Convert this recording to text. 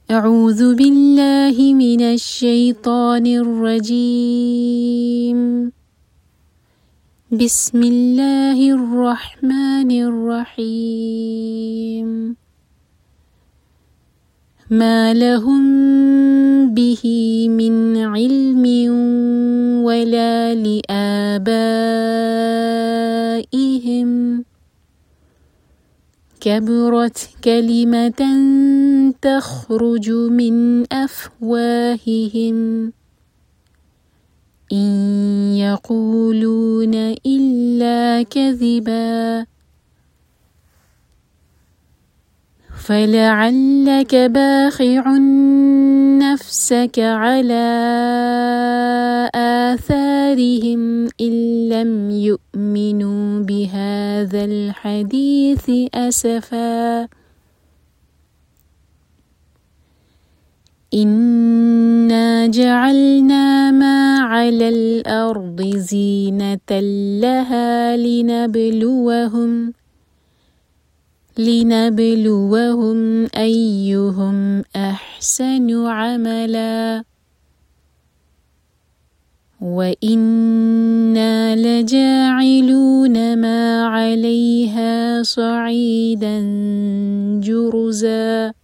أعوذ بالله من الشيطان الرجيم. بسم الله الرحمن الرحيم. ما لهم به من علم ولا لآبائهم، كبرت كلمة تخرج من أفواههم، إن يقولون إلا كذبا. فلعلك باخع نفسك على آثارهم إن لم يؤمنوا بهذا الحديث أسفا. إنا جعلنا ما على الأرض زينة لها لنبلوهم أيهم أحسن عملا، وإنا لجاعلون ما عليها صعيدا جرزا.